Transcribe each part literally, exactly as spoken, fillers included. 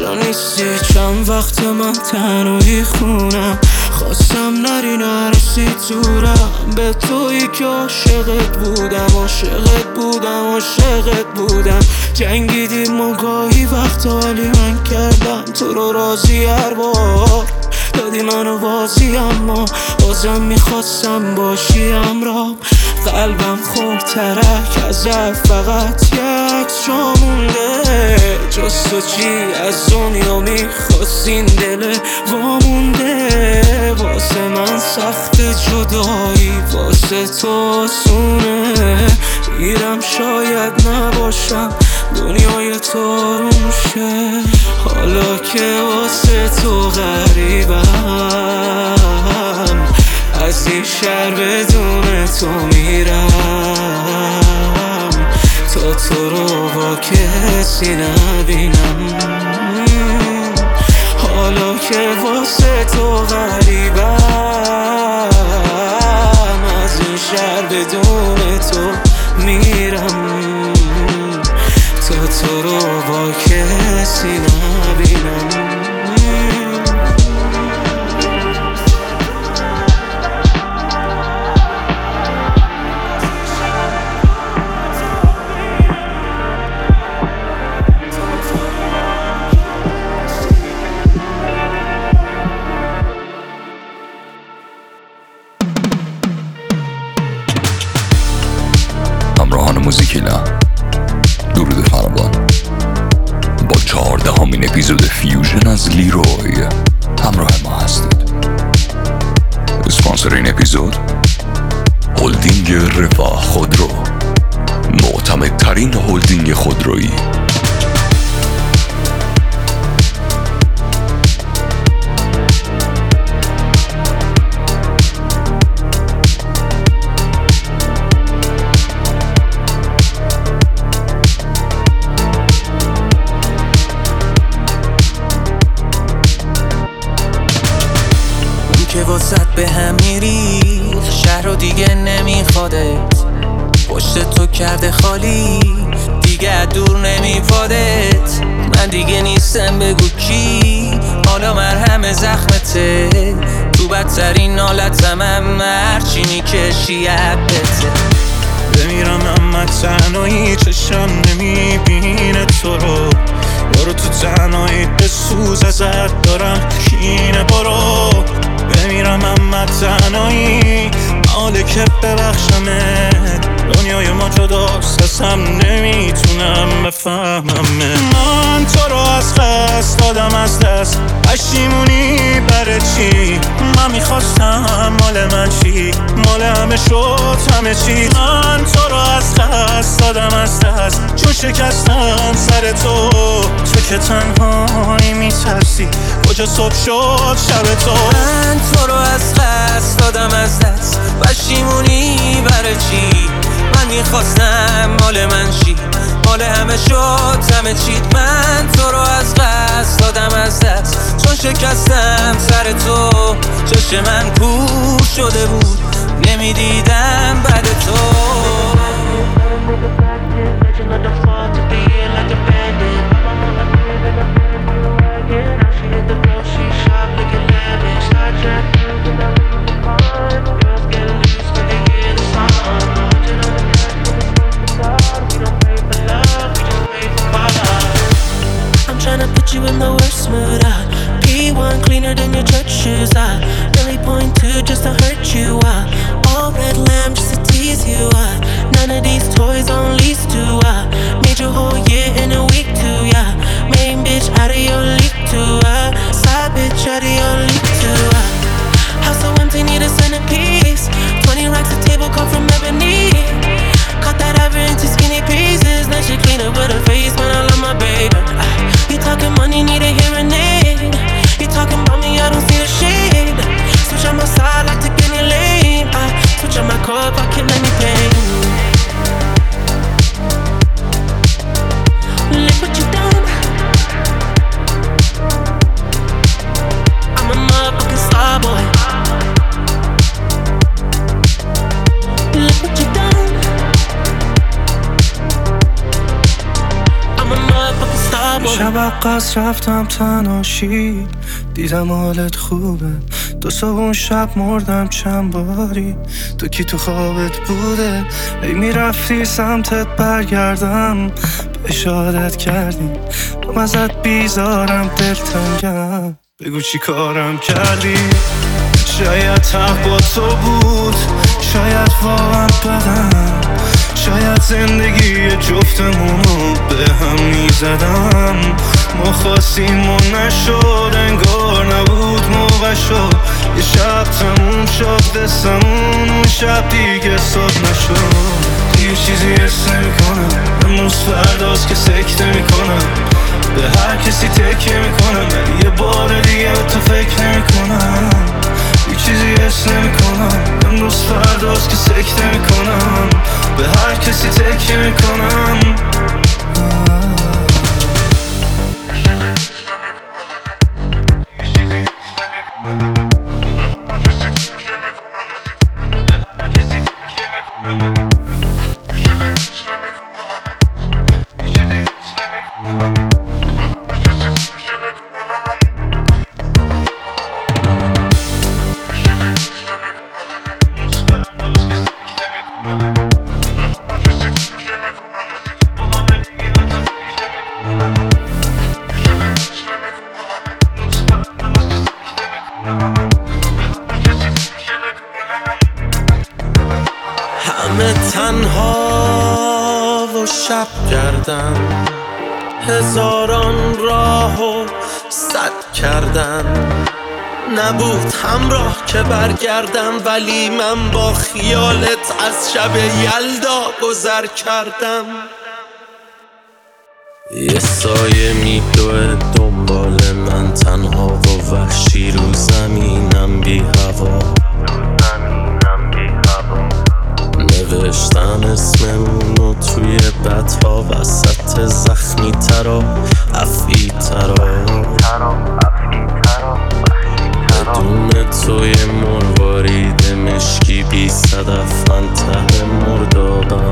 چرا نیستی؟ چند وقت من تنهایی خونم، خواستم نری نرسی دورم. به تویی که عاشقت بودم، عاشقت بودم، عاشقت بودم. جنگیدیم ما گاهی وقتا ولی من کردم تو رو راضی. هر بار دادی منو بازی اما بازم میخواستم باشی همراهم. قلبم خورد ترک ازت، فقط یک جا مونده جز تو چی از دنیا میخواست این دل وامونده. واسه من سخت جدایی، واسه تو آسونه. میرم شاید نباشم دنیای تو روشه، حالا که واسه تو غریبم. از این شهر بدون تو میرم تا تو رو با کسی نبینم. حالا که واسه تو غریبم، از این شهر بدون تو میرم تا تو رو با کسی نبینم. همراهان موزیکیلا، درود فراوان. با چهاردهمین اپیزود فیوژن از لیروی همراه ما هستید. اسپانسر این اپیزود هلدینگ رفاه خودرو، معتمدترین هلدینگ خودرویی. که واسط به هم میری، شهر رو دیگه نمیخوادت. پشت تو کرده خالی، دیگه دور نمیپادت. من دیگه نیستم بگو کی، حالا مرهم زخمته. تو بدترین حالتم هم هرچی میکشی حبته. بمیرم اما تنهایی چشم نمیبینه تو رو. برو تو تنهایی بسوز ازت دارم کینه. برو بمیرم اما تنهایی، حاله که ببخشمت. دنیای ما جداست، اصلا نمیتونم بفهممه. من تو رو از خست دادم از دست، پشیمونی برای چی؟ من میخواستم مال من چی؟ مال همه شد همه چی. من تو رو از خست دادم از دست، چون شکستم سر تو. تو که تنهایی میترسی، کجا صبح شد شب تو. من تو رو از خست دادم از دست، پشیمونی برای چی؟ من میخواستم مال من چی؟ مال همه شد همه چی. من تو رو از قصد دادم از دست، چون شکستم سر تو. چشم من کور شده بود، نمیدیدم بعد تو. Put you in the worst mood, I P one cleaner than your church shoes, I really point two just to hurt you, I all red lamb just to tease you, I none of these toys on lease too, I made your whole year in a week too, yeah. Main bitch out of your league too, I side bitch out of your league too, I house so empty, need a centerpiece. Twenty racks a table come from ebony. Cut that ever into skinny pieces. Then she clean up with her face, man, I love my baby. You talking money, need a hearing aid. You talking about me, I don't see the shade. Switch on my side, like to get any lane. I switch on my car if I kill any pain. Look what you done. I'm a شب عقص رفتم تناشی، دیدم حالت خوبه. دو صبح شب مردم چند باری، تو کی تو خوابت بوده؟ ای میرفتی سمتت برگردم، به شهادت کردی من ازت بیزارم، دلتنگم بگو چی کارم کردی. شاید حق با تو بود، شاید واقعا بدم، شاید زندگی جفتمونو به هم میزدم. ما خواستیم و نشد، انگار نبود موقع شد. یه شب تموم شد دستمون، اون شب دیگه صبح نشد. دیگه چیزی حس نمیکنم، امروز فرداست که سکته میکنم، به هر کسی تکیه میکنم، ولی یه بار دیگه به تو فکر نمیکنم. یه چیزی حس نمیکنم، امروز فرداست که سکته میکنم، به هر کسی تکیه میکنم. همه تنها و شب کردن، هزاران راه و صد کردن. نبود همراه که برگردم، ولی من با خیالت از شب یلدا گذر کردم. یه سایه میدوه دنبال من، تنها و وحشی رو زمینم بی هوا. نوشتم اسممونو توی بطها، وسط زخمی ترا افی ترا. بدون توی مروارید مشکی بی صدف، من ته مردابم.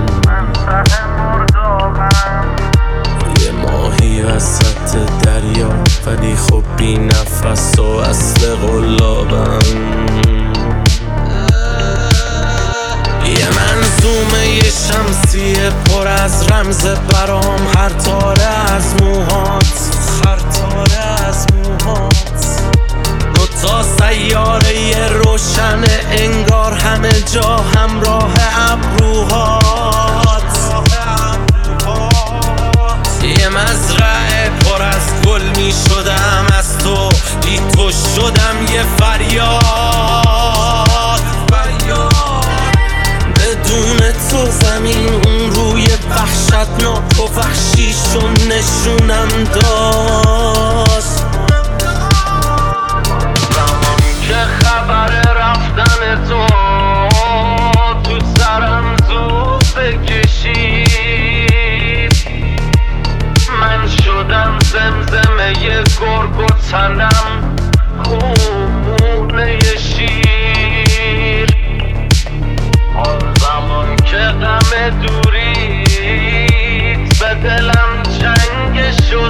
یه ماهی وسط دریا، ولی خب بی نفس و اصل غلابم. یه منظومه یه شمسیه پر از رمز برام، هر تاره از موهات، هر تاره از موهات. دوتا سیاره یه روشنه، انگار همه جا همراه ابروهات. یه مزرعه پر از گل می شدم، از تو بی تو شدم یه فریاد. بدون تو زمین اون روی وحشتناک و وحشیشون نشونم داشت. زمانی که خبر رفتن تو تو سرم زود بکشید، من شدم زمزمه یه گرگ و تنم خونه شیر. آن زمان که غم دوریت به دلم جنگشو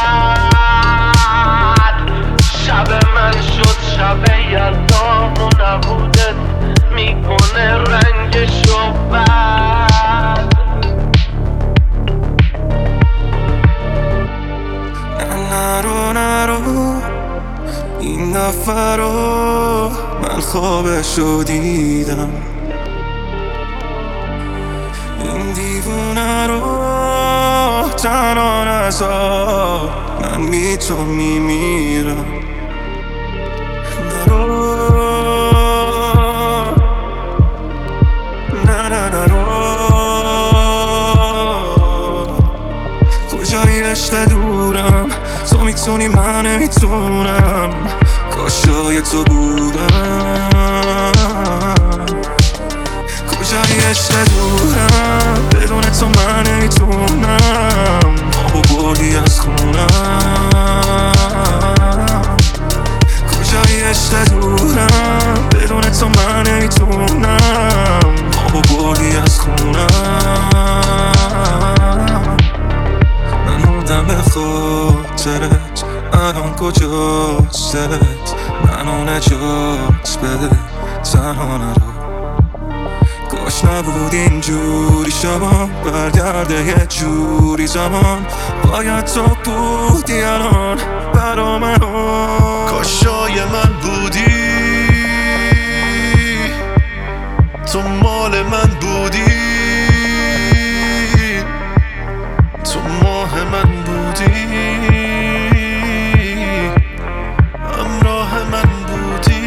زد، شب من شد شب یلدام و نبودت میکنه رنگشو بد. نرو نرو این دفعه رو، من خوابشو دیدم. این دیوونه رو تنها نذار، من بی تو میمیرم. نرو نه نه نرو، کجایی رشته دورم، تو میتونی من نمیتونم، کاشای تو بودم. کجایی رشته دورم، بدون تو من نمیتونم، آبو بردی از خونم. کجایی رشته دورم، بدون تو من نمیتونم، آبو بردی از خونم. من موندم به خود کجاست دلت منو نجات بده تنها نرو کاش نبود اینجوری شما برگرده یه جوری زمان باید تو بودی الان برا منو کاش جای من بودی تو مال من بودی تو ماه من بودی همراه من بودی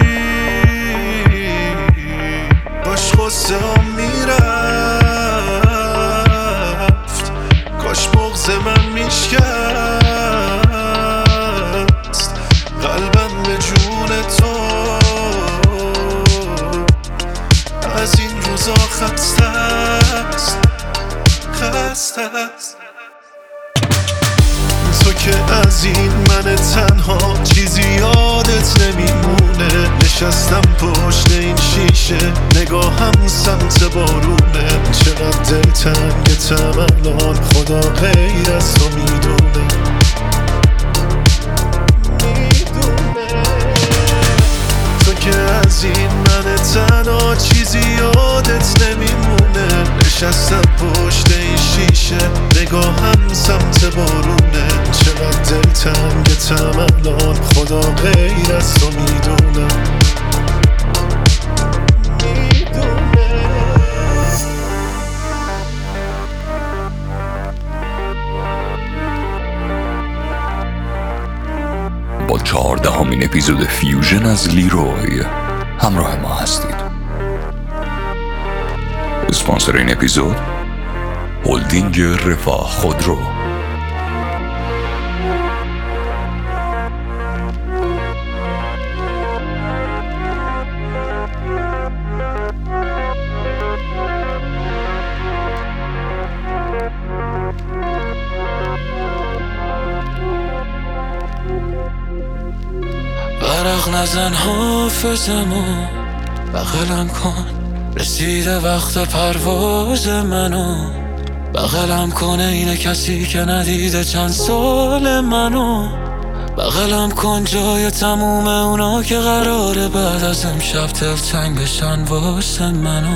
باش غصه هم میرفت کاش بغض من میشکست قلبم به جون تو از این روزا خسته است خسته است تو که از این من تنها چیزی یادت نمیمونه نشستم پشت این شیشه نگاهم سمت بارونه چقدر دلتنگتم الان خدا غیر از تو میدونه تو که از این من تنها چیزی یادت نمیمونه نشستم پشت این شیشه نگاهم سمت بارونه چقدر دلتنگتم الان خدا غیر از تو میدونه با چهاردهمین اپیزود فیوژن از لیروی همراه ما هستید. اسپانسر این اپیزود هلدینگ رفاه خودرو. برق نزن حافظمو بغلم کن رسیده وقت پرواز منو بغلم کنه اینه کسی که ندیده چند سال منو بغلم کن جای تموم اونا که قراره بعد از امشب دلتنگ بشن واسه منو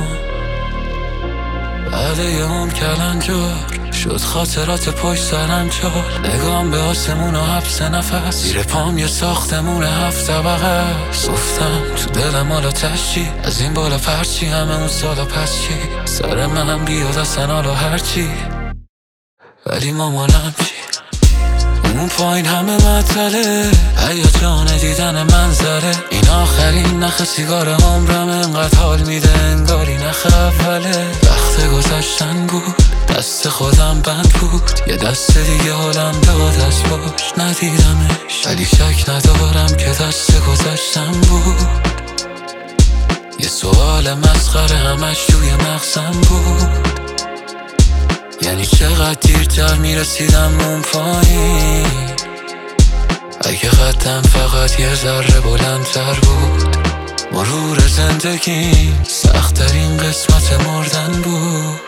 بعد یه هم کلنجار شد خاطرات پشت سرم چار نگام به آسمون و حبس نفس زیر پام یه ساختمون هفت طبقه است گفتم تو دلم حالا تشی از این بالا پرچی همه اون سالا پس چی سر منم بیاد اصلا حالا هرچی ولی مامانم چی اون پایین همه مطله هیجان دیدن منظره این آخرین نخ سیگار عمرم انقدر حال میده انگاری نخ اوله وقت گذاشتن بود دست خودم بند بود یه دست دیگه حالم داد از پشت ندیدمش ولی شک ندارم که دست گذاشتن بود یه سوال مسخره همش توی مغزم بود یعنی چقدر دیرتر میرسیدم اون پایین اگه قدم فقط یه ذره بلندتر بود مرور زندگی سخت‌ترین قسمت مردن بود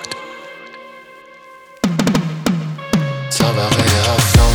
طبقه هفتم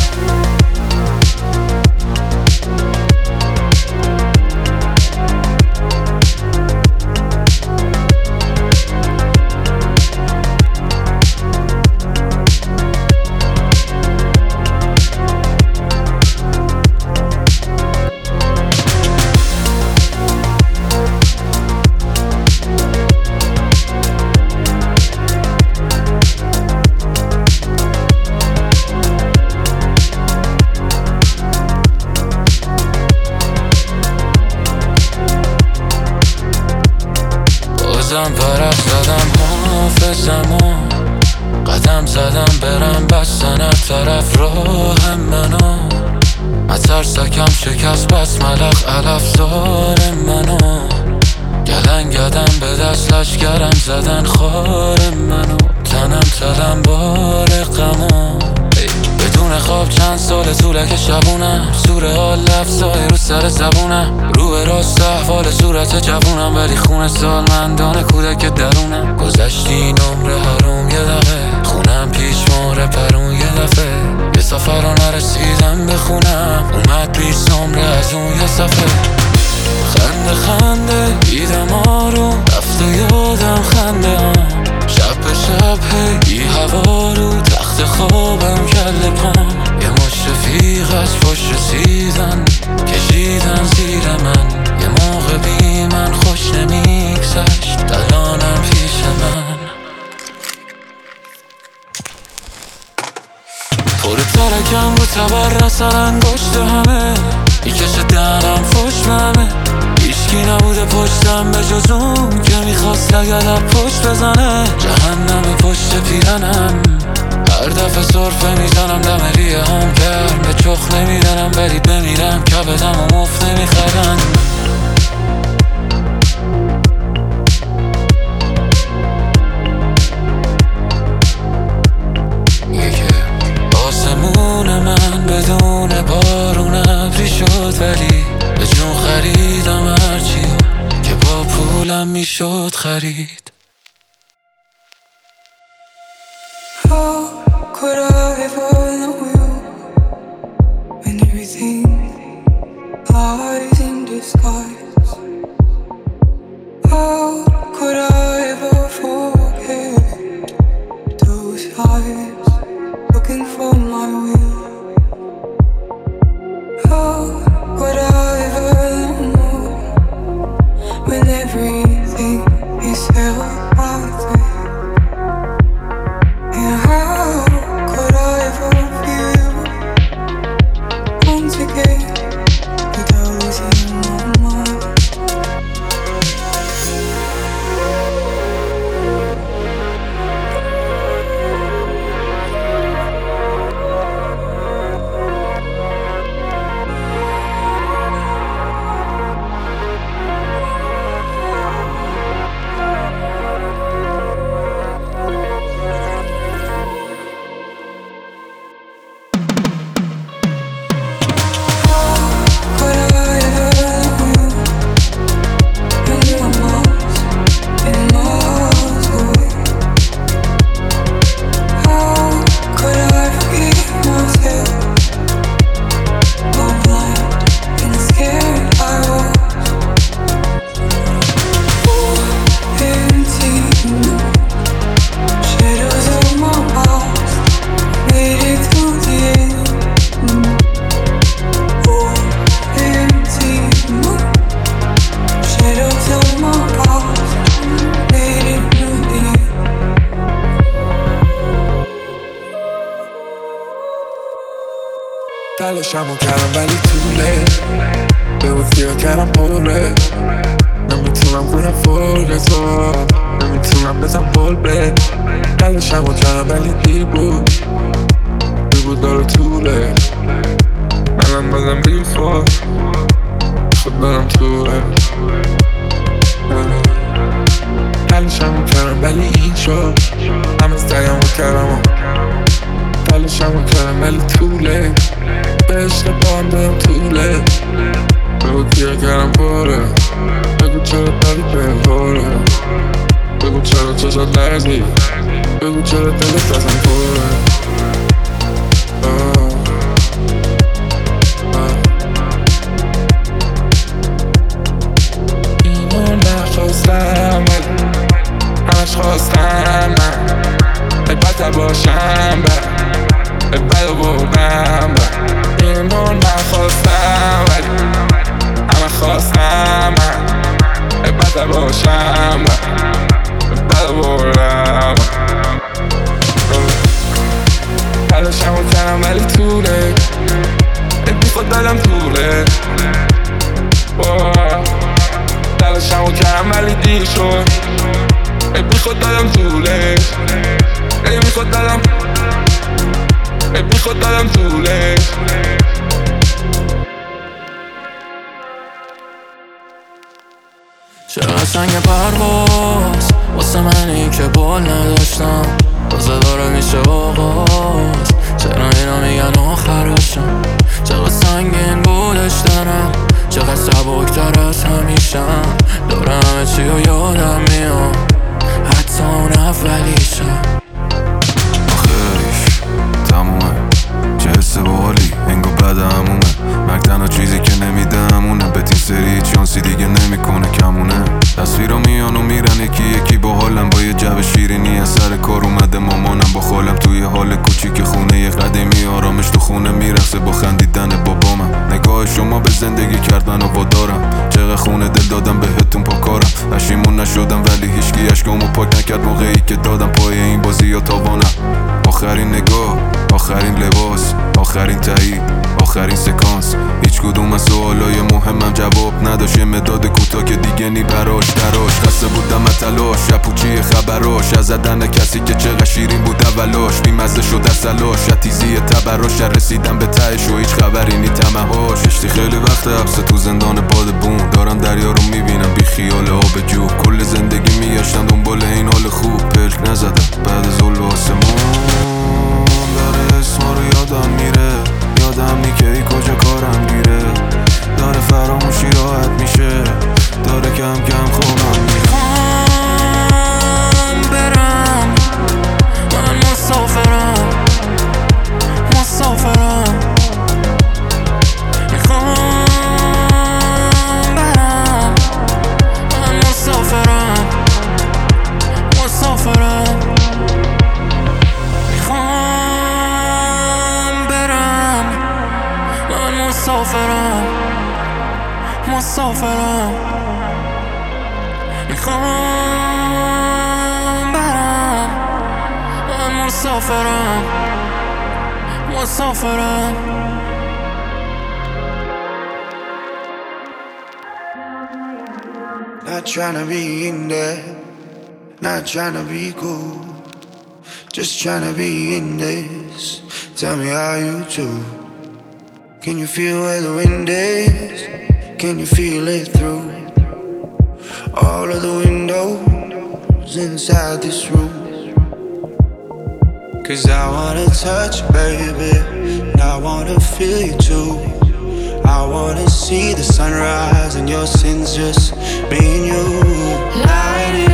بازم ورق زدم حافظمو قدم زدم برم بستن از طرف راه منو مترسکم شکست بس ملخ علفزار منو گلنگدم به دست لشگرم زدن خار منو تنم تلم بار غمو بدون خواب چند سال طوله که شبونم سور حال لفظای رو سر زبونم رو به راست احوال صورت جوونم ولی خون سالمندان کودک درونم گذشتی نمره حروم یه دقیقه خونم پیش مهره پرون یه دفعه یه سفر رو نرسیدم به خونم اومد پیش نمره از اون یه صفحه. خنده خنده دیدم آروم رفته یادم خنده هم. شب به شب هی هوا رو تخت خوابم کله پام. یه مشت رفیق از پشت رسیدن کشیدن زیر من. یه موقع بی من خوش نمیگذشت الانم پیش من. پر ترکم رو تبر رسن انگشت همه. میکشه دهنم فشممه. هیچکی نبوده پشتم به جز اون که میخواست لگلب پشت بزنه. جهنم پشت پیرنم هر دفعه صرفه میزنم دم ریه هم گرم. به چخ نمیدنم برید بمیرم کبدم و مفت نمیخرن. آسمون من بدون بارون ابری شد ولی به جون خریدم هرچی که با پولم میشد خرید. How could I ever know you when everything lies in disguise? How could I ever forget those eyes looking for my will? How could I ever know when everything is held right there? And how could I ever feel once again without losing my mind? تلاشمو کردم ولی طوله به وسیع کردم پره. نمیتونم کنم فول تو نمیتونم بزن بول به. تلاشمو کردم ولی دیر بود دیر بود داره طوله. منم بزن بی فول خود برم طوله. تلاشمو کردم ولی این شد همه سعیمو کردم. تلاشمو کردم ولی طوله به عشق بام برم طوله. بگو کیا کردم پره بگو چرا داری بهواره. بگو چرا چشات لرزی بگو چرا دلت ازم پره. اینو نخواستم ولی همش خواستم من. بد باشم بد بودم اینو نخواستم ولی همه خواستم من. بد باشم بد بودم. تلاشمو کردم ولی طوله بی خود دادم طوله. تلاشمو کردم ولی دیر شد بی خود دادم طوله. بی خود دادم بی خود دادم طوله. چرا سنگ پرواز واسه منی که بال نداشتم تازه داره میشه آغاز. چرا اینا میگن آخرشم چقدر سنگین بودش دارم چقدر سبکتر از همیشم. دارم همه چی رو یادم میام حتی اون اولیشم. آخرش تمومه چه حس بالی انگو بدم از سر کار اومده مامانم با خالم توی حال کوچیک خونه قدیمی، آرامش تو خونه میرقصه با خندیدن بابامم. نگاه شما به زندگی کرد منو وادارم، چقدر خونه دل دادم بهتون پاکارم. پشیمون نشدم ولی هیچکی اشکامو پاک نکرد موقعی که دادم پای این بازی یا تاوانم. آخرین نگاه، آخرین لباس، آخرین تایید، آخرین سکانس. هیچ کدوم از سوالای مهمم جواب نداشت، یه مداد کوتاه که دیگه نی براش دراش. خسته بودم از تلاش، شپوچی خبراش، از زدن کسی که چقدر شیرین بود اولاش. بیمزه شد از سلاش، تیزی تبراش، رسیدم به تهش و هیچ خبری نی تمهاش. اشتی خیلی وقت حبس تو زندان بادبون، دارم دریا رو میبینم بی خیال آب جو. کل زندگی میگشتم دنبال این حال خوب، پلک نزدم بعد از ظل آسمون. داره اسما رو یادم میره، یادم نی که ای کجا کارم گیره. داره فراموشی راحت میشه، داره کم کم خونم میخوام برم، من مسافرم مسافرم. میخوام برم، من مسافرم مسافرم. میخوام برم، من مسافرم مسافرم. میخوام برم، من مسافرم مسافرم. Not tryna be in there, not tryna be cool, just tryna be in this. Tell me how you do. Can you feel where the wind is? Can you feel it through all of the windows inside this room? Cause I wanna touch you, baby, and I wanna feel you too. I wanna see the sunrise and your sins, just me and you. Light it